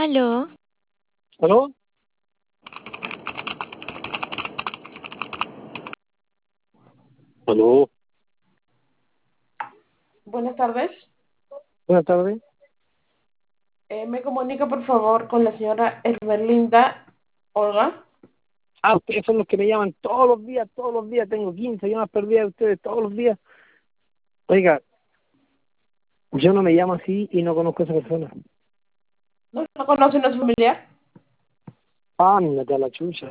Aló, ¿Aló? ¿Aló? Buenas tardes. Buenas tardes. Me comunica por favor con la señora Hermelinda Olga. Ah, ustedes son los que me llaman todos los días. Tengo 15 llamadas perdidas de ustedes todos los días. Oiga, yo no me llamo así y no conozco a esa persona. ¿No conoce a su familiar? Ándate a la chucha.